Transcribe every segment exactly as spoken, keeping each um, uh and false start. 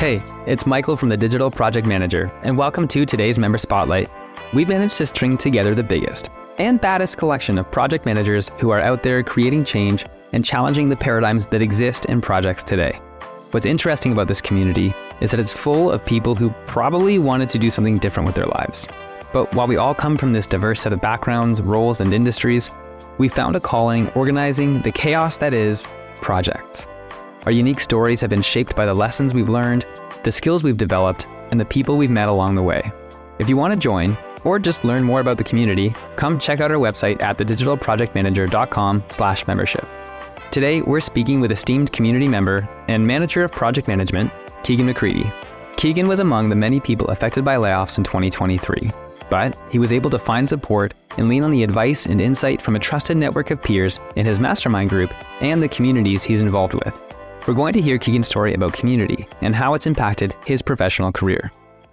Hey, it's Michael from the Digital Project Manager, and welcome to today's Member Spotlight. We've managed to string together the biggest and baddest collection of project managers who are out there creating change and challenging the paradigms that exist in projects today. What's interesting about this community is that it's full of people who probably wanted to do something different with their lives. But while we all come from this diverse set of backgrounds, roles, and industries, we found a calling organizing the chaos that is projects. Our unique stories have been shaped by the lessons we've learned, the skills we've developed, and the people we've met along the way. If you want to join, or just learn more about the community, come check out our website at thedigitalprojectmanager.com slash membership. Today, we're speaking with esteemed community member and manager of project management, Keegan McCready. Keegan was among the many people affected by layoffs in twenty twenty-three, but he was able to find support and lean on the advice and insight from a trusted network of peers in his mastermind group and the communities he's involved with. We're going to hear Keegan's story about community and how it's impacted his professional career.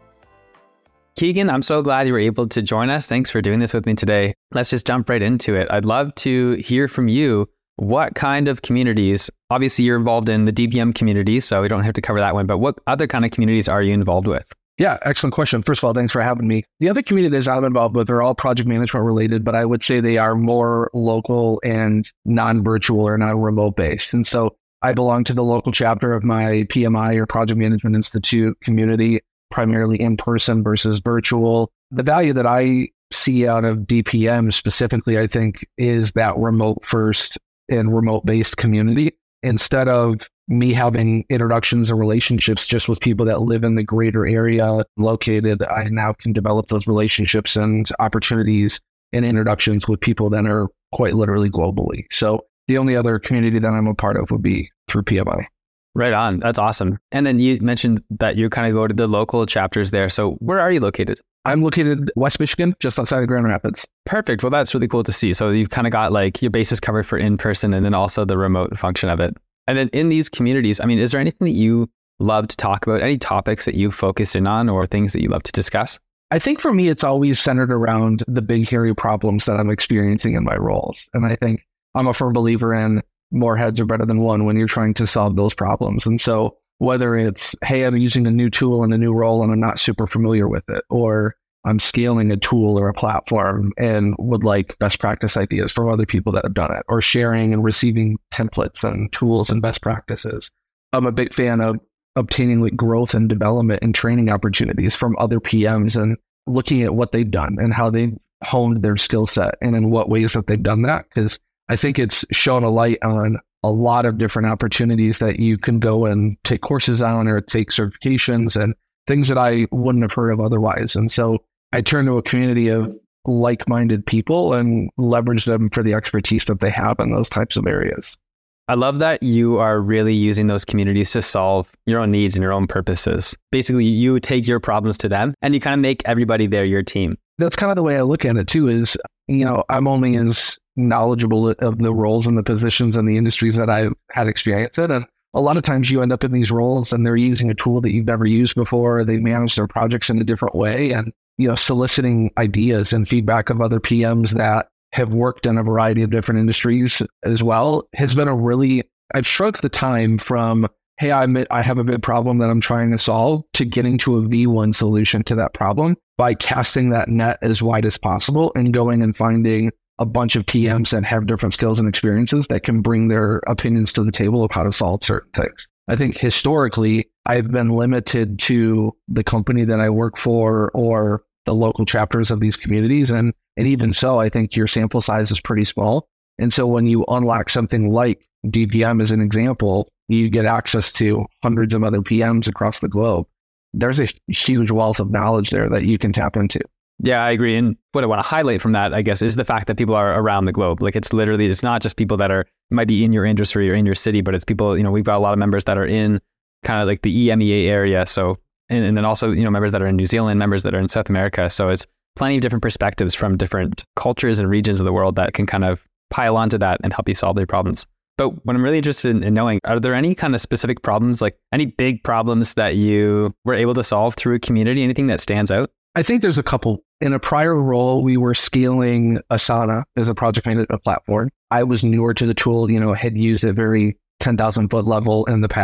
Keegan, I'm so glad you were able to join us. Thanks for doing this with me today. Let's just jump right into it. I'd love to hear from you. What kind of communities, obviously you're involved in the D P M community, so we don't have to cover that one, but what other kind of communities are you involved with? Yeah, excellent question. First of all, thanks for having me. The other communities I'm involved with are all project management related, but I would say they are more local and non-virtual or non-remote based. And so I belong to the local chapter of my P M I or Project Management Institute community, primarily in person versus virtual. The value that I see out of D P M specifically, I think, is that remote first and remote based community. Instead of me having introductions and relationships just with people that live in the greater area located, I now can develop those relationships and opportunities and introductions with people that are quite literally globally. So the only other community that I'm a part of would be through P M I. Right on. That's awesome. And then you mentioned that you kind of go to the local chapters there. So where are you located? I'm located West Michigan, just outside of Grand Rapids. Perfect. Well, that's really cool to see. So you've kind of got like your bases covered for in-person and then also the remote function of it. And then in these communities, I mean, is there anything that you love to talk about? Any topics that you focus in on or things that you love to discuss? I think for me, it's always centered around the big, hairy problems that I'm experiencing in my roles. And I think I'm a firm believer in more heads are better than one when you're trying to solve those problems. And so whether it's, hey, I'm using a new tool in a new role and I'm not super familiar with it, or I'm scaling a tool or a platform and would like best practice ideas from other people that have done it, or sharing and receiving templates and tools and best practices. I'm a big fan of obtaining like growth and development and training opportunities from other P Ms and looking at what they've done and how they've honed their skill set and in what ways that they've done that. Because I think it's shown a light on a lot of different opportunities that you can go and take courses on or take certifications and things that I wouldn't have heard of otherwise. And so I turn to a community of like-minded people and leverage them for the expertise that they have in those types of areas. I love that you are really using those communities to solve your own needs and your own purposes. Basically, you take your problems to them and you kind of make everybody there your team. That's kind of the way I look at it too, is, you know, I'm only as knowledgeable of the roles and the positions and the industries that I've had experience in. And a lot of times you end up in these roles and they're using a tool that you've never used before. They manage their projects in a different way and, you know, soliciting ideas and feedback of other P Ms that have worked in a variety of different industries as well has been a really, I've shrunk the time from, hey, I admit I have a big problem that I'm trying to solve to getting to a V one solution to that problem by casting that net as wide as possible and going and finding a bunch of P Ms that have different skills and experiences that can bring their opinions to the table of how to solve certain things. I think historically, I've been limited to the company that I work for or the local chapters of these communities. And, and even so, I think your sample size is pretty small. And so when you unlock something like D P M as an example, you get access to hundreds of other P Ms across the globe. There's a huge wealth of knowledge there that you can tap into. Yeah, I agree. And what I want to highlight from that, I guess, is the fact that people are around the globe. Like it's literally, it's not just people that are, might be in your industry or in your city, but it's people, you know, we've got a lot of members that are in kind of like the E M E A area. So, and, and then also, you know, members that are in New Zealand, members that are in South America. So it's plenty of different perspectives from different cultures and regions of the world that can kind of pile onto that and help you solve their problems. But what I'm really interested in, in knowing, are there any kind of specific problems, like any big problems that you were able to solve through a community, anything that stands out? I think there's a couple. In a prior role, we were scaling Asana as a project management platform. I was newer to the tool, you know, had used it very ten thousand foot level in the past.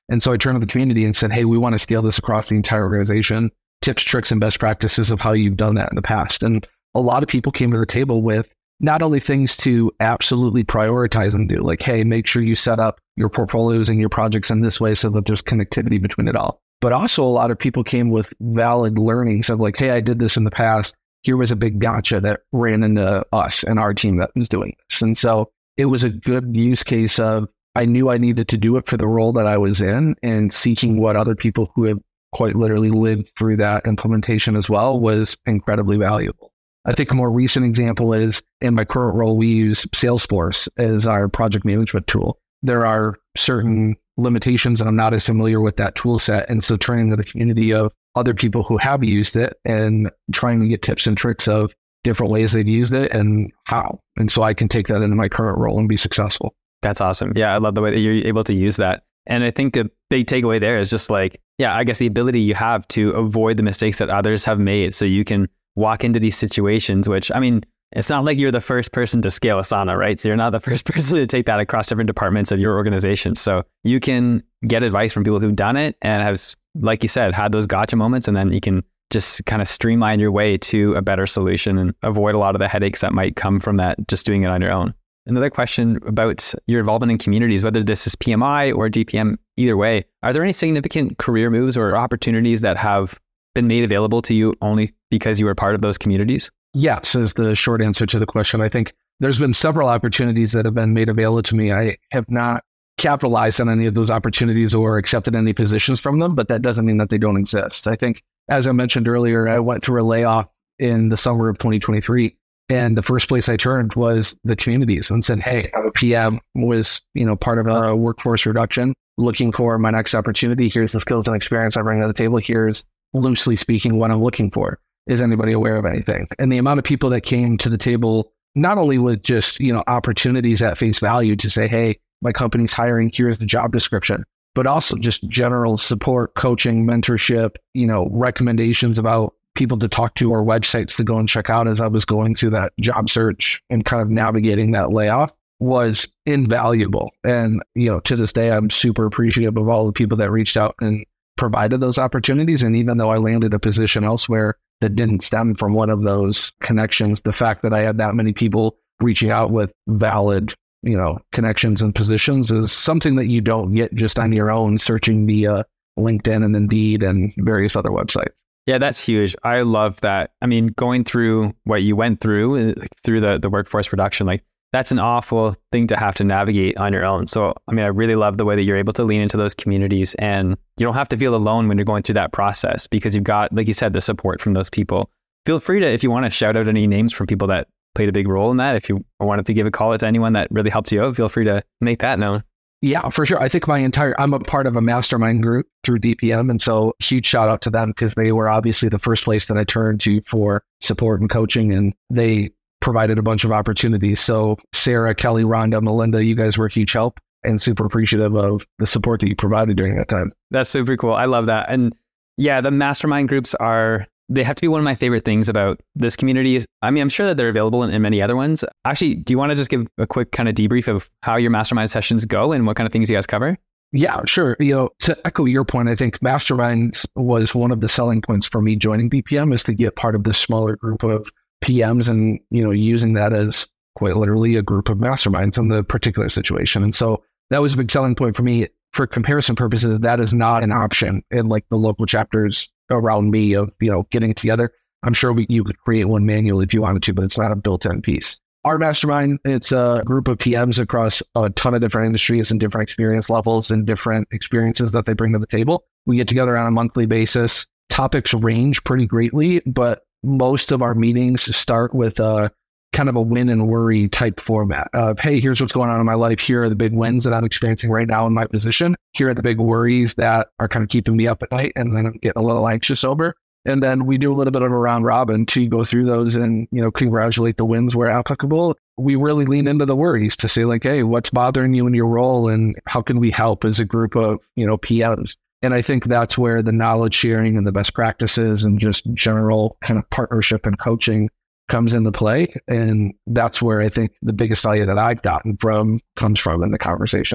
And so I turned to the community and said, hey, we want to scale this across the entire organization. Tips, tricks, and best practices of how you've done that in the past. And a lot of people came to the table with not only things to absolutely prioritize and do, like, hey, make sure you set up your portfolios and your projects in this way so that there's connectivity between it all. But also a lot of people came with valid learnings of like, hey, I did this in the past. Here was a big gotcha that ran into us and our team that was doing this. And so it was a good use case of, I knew I needed to do it for the role that I was in, and seeking what other people who have quite literally lived through that implementation as well was incredibly valuable. I think a more recent example is in my current role, we use Salesforce as our project management tool. There are certain limitations and I'm not as familiar with that tool set. And so turning to the community of other people who have used it and trying to get tips and tricks of different ways they've used it and how. And so I can take that into my current role and be successful. That's awesome. Yeah, I love the way that you're able to use that. And I think the big takeaway there is just like, yeah, I guess the ability you have to avoid the mistakes that others have made. So you can walk into these situations, which, I mean, it's not like you're the first person to scale Asana, right? So you're not the first person to take that across different departments of your organization. So you can get advice from people who've done it and have, like you said, had those gotcha moments, and then you can just kind of streamline your way to a better solution and avoid a lot of the headaches that might come from that, just doing it on your own. Another question about your involvement in communities, whether this is P M I or D P M, either way, are there any significant career moves or opportunities that have been made available to you only because you were part of those communities? Yes, is the short answer to the question. I think there's been several opportunities that have been made available to me. I have not capitalized on any of those opportunities or accepted any positions from them, but that doesn't mean that they don't exist. I think, as I mentioned earlier, I went through a layoff in the summer of twenty twenty-three. And the first place I turned was the communities and said, hey, I'm a P M, was, you know, part of a workforce reduction, looking for my next opportunity. Here's the skills and experience I bring to the table. Here's, loosely speaking, what I'm looking for. Is anybody aware of anything? And the amount of people that came to the table, not only with just, you know, opportunities at face value to say, hey, my company's hiring, here's the job description, but also just general support, coaching, mentorship, you know, recommendations about people to talk to or websites to go and check out as I was going through that job search and kind of navigating that layoff was invaluable. And, you know, to this day, I'm super appreciative of all the people that reached out and provided those opportunities. And even though I landed a position elsewhere that didn't stem from one of those connections, the fact that I had that many people reaching out with valid, you know, connections and positions is something that you don't get just on your own searching via LinkedIn and Indeed and various other websites. Yeah, that's huge. I love that. I mean, going through what you went through, like, through the, the workforce reduction, like that's an awful thing to have to navigate on your own. So, I mean, I really love the way that you're able to lean into those communities, and you don't have to feel alone when you're going through that process because you've got, like you said, the support from those people. Feel free to, if you want to shout out any names from people that played a big role in that. If you wanted to give a call out to anyone that really helps you out, feel free to make that known. Yeah, for sure. I think my entire, I'm a part of a mastermind group through D P M. And so huge shout out to them because they were obviously the first place that I turned to for support and coaching. And they provided a bunch of opportunities. So Sarah, Kelly, Rhonda, Melinda, you guys were a huge help and super appreciative of the support that you provided during that time. That's super cool. I love that. And yeah, the mastermind groups are, they have to be one of my favorite things about this community. I mean, I'm sure that they're available in, in many other ones. Actually, do you want to just give a quick kind of debrief of how your mastermind sessions go and what kind of things you guys cover? Yeah, sure. You know, to echo your point, I think masterminds was one of the selling points for me joining D P M is to get part of this smaller group of P Ms and, you know, using that as quite literally a group of masterminds in the particular situation. And so that was a big selling point for me. For comparison purposes, that is not an option in like the local chapters around me of, you know, getting together. I'm sure we, you could create one manually if you wanted to, but it's not a built-in piece. Our mastermind, it's a group of P Ms across a ton of different industries and different experience levels and different experiences that they bring to the table. We get together on a monthly basis. Topics range pretty greatly, but most of our meetings start with a kind of a win and worry type format of, hey, here's what's going on in my life. Here are the big wins that I'm experiencing right now in my position. Here are the big worries that are kind of keeping me up at night and then I'm getting a little anxious over. And then we do a little bit of a round robin to go through those and, you know, congratulate the wins where applicable. We really lean into the worries to say like, hey, what's bothering you in your role and how can we help as a group of, you know, P Ms? And I think that's where the knowledge sharing and the best practices and just general kind of partnership and coaching comes into play. And that's where I think the biggest value that I've gotten from comes from in the conversations.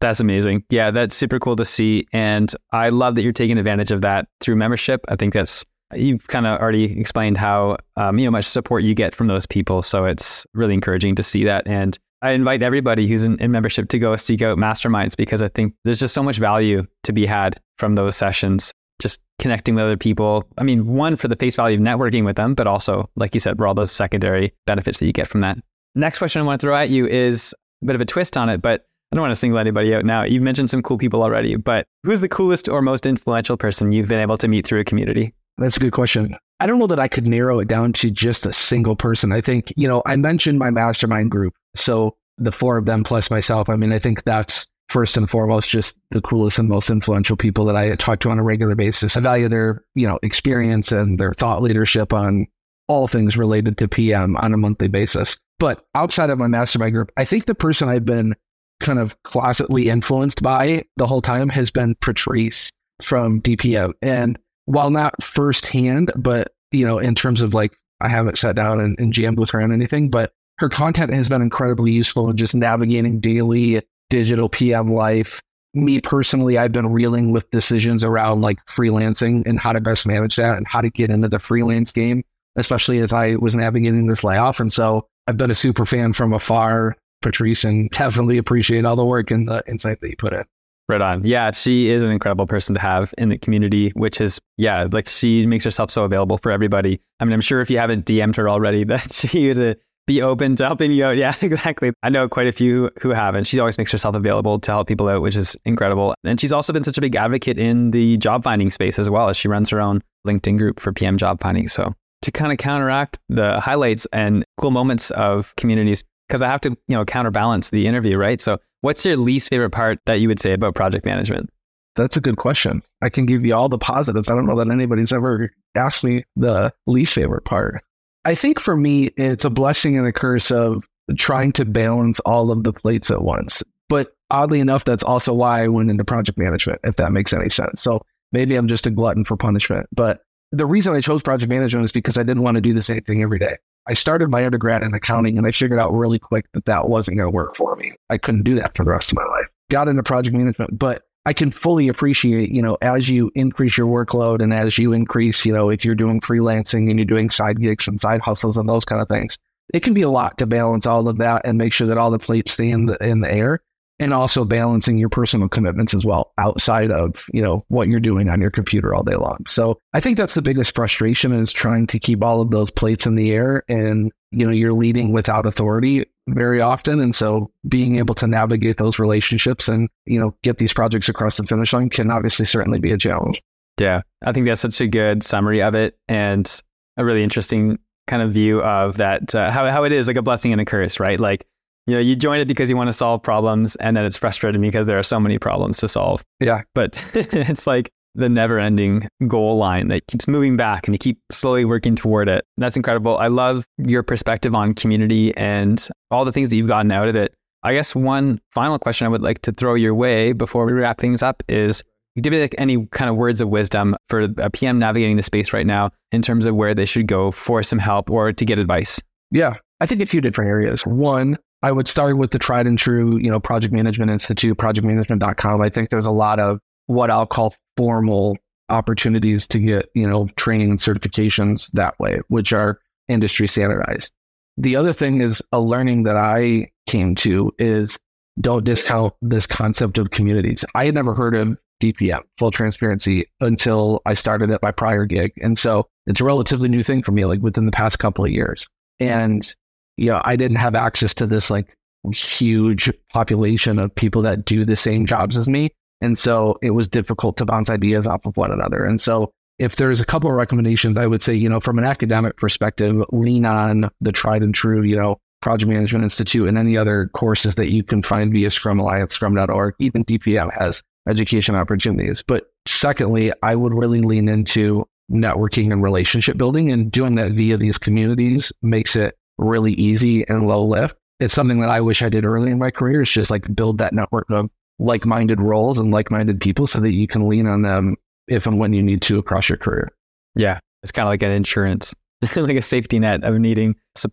That's amazing. Yeah, that's super cool to see. And I love that you're taking advantage of that through membership. I think that's, you've kind of already explained how um, you know much support you get from those people. So it's really encouraging to see that. And I invite everybody who's in, in membership to go seek out masterminds, because I think there's just so much value to be had from those sessions. Just connecting with other people. I mean, one, for the face value of networking with them, but also, like you said, for all those secondary benefits that you get from that. Next question I want to throw at you is a bit of a twist on it, but I don't want to single anybody out now. You've mentioned some cool people already, but who's the coolest or most influential person you've been able to meet through a community? That's a good question. I don't know that I could narrow it down to just a single person. I think, you know, I mentioned my mastermind group. So the four of them plus myself, I mean, I think that's first and foremost just the coolest and most influential people that I talk to on a regular basis. I value their, you know, experience and their thought leadership on all things related to P M on a monthly basis. But outside of my mastermind group, I think the person I've been kind of classically influenced by the whole time has been Patrice from D P M. And while not firsthand, but, you know, in terms of like, I haven't sat down and, and jammed with her on anything, but her content has been incredibly useful in just navigating daily digital P M life. Me personally, I've been reeling with decisions around like freelancing and how to best manage that and how to get into the freelance game, especially as I was navigating this layoff. And so I've been a super fan from afar, Patrice, and definitely appreciate all the work and the insight that you put in. Right on. Yeah, she is an incredible person to have in the community, which is, yeah, like she makes herself so available for everybody. I mean, I'm sure if you haven't D M'd her already, that she would be open to helping you out. Yeah, exactly. I know quite a few who haven't. She always makes herself available to help people out, which is incredible. And she's also been such a big advocate in the job finding space as well, as she runs her own LinkedIn group for P M job finding. So to kind of counteract the highlights and cool moments of communities, because I have to, you know, counterbalance the interview, right? So what's your least favorite part that you would say about project management? That's a good question. I can give you all the positives. I don't know that anybody's ever asked me the least favorite part. I think for me, it's a blessing and a curse of trying to balance all of the plates at once. But oddly enough, that's also why I went into project management, if that makes any sense. So maybe I'm just a glutton for punishment. But the reason I chose project management is because I didn't want to do the same thing every day. I started my undergrad in accounting and I figured out really quick that that wasn't going to work for me. I couldn't do that for the rest of my life. Got into project management, but I can fully appreciate, you know, as you increase your workload and as you increase, you know, if you're doing freelancing and you're doing side gigs and side hustles and those kind of things, it can be a lot to balance all of that and make sure that all the plates stay in the, in the air, and also balancing your personal commitments as well outside of, you know, what you're doing on your computer all day long. So I think that's the biggest frustration, is trying to keep all of those plates in the air, and, you know, you're leading without authority very often. And so being able to navigate those relationships and, you know, get these projects across the finish line can obviously certainly be a challenge. Yeah, I think that's such a good summary of it, and a really interesting kind of view of that, uh, how, how it is like a blessing and a curse, right? Like, you know, you join it because you want to solve problems, and then it's frustrating because there are so many problems to solve. Yeah. But it's like the never ending goal line that keeps moving back and you keep slowly working toward it. That's incredible. I love your perspective on community and all the things that you've gotten out of it. I guess one final question I would like to throw your way before we wrap things up is, give me like any kind of words of wisdom for a P M navigating the space right now in terms of where they should go for some help or to get advice. Yeah, I think a few different areas. One, I would start with the tried and true, you know, Project Management Institute, project management dot com. I think there's a lot of what I'll call formal opportunities to get, you know, training and certifications that way, which are industry standardized. The other thing is a learning that I came to is don't discount this concept of communities. I had never heard of D P M, full transparency, until I started at my prior gig. And so it's a relatively new thing for me, like within the past couple of years. And, you know, I didn't have access to this like huge population of people that do the same jobs as me. And so it was difficult to bounce ideas off of one another. And so if there's a couple of recommendations, I would say, you know, from an academic perspective, lean on the tried and true, you know, Project Management Institute and any other courses that you can find via Scrum Alliance, scrum dot org. Even D P M has education opportunities. But secondly, I would really lean into networking and relationship building, and doing that via these communities makes it really easy and low lift. It's something that I wish I did early in my career, is just like build that network of like-minded roles and like-minded people so that you can lean on them if and when you need to across your career. Yeah, it's kind of like an insurance, like a safety net of needing support.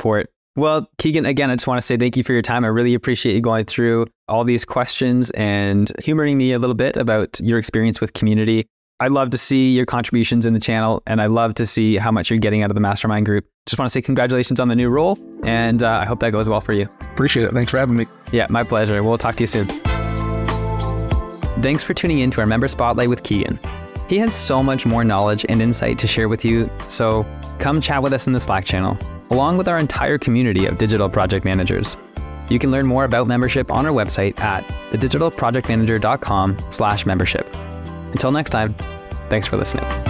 Well, Keegan, again, I just want to say thank you for your time. I really appreciate you going through all these questions and humoring me a little bit about your experience with community. I love to see your contributions in the channel, and I love to see how much you're getting out of the mastermind group. Just want to say congratulations on the new role, and uh, I hope that goes well for you. Appreciate it. Thanks for having me. Yeah, my pleasure. We'll talk to you soon. Thanks for tuning in to our Member Spotlight with Keegan. He has so much more knowledge and insight to share with you, so come chat with us in the Slack channel, along with our entire community of digital project managers. You can learn more about membership on our website at thedigitalprojectmanager.com slash membership. Until next time, thanks for listening.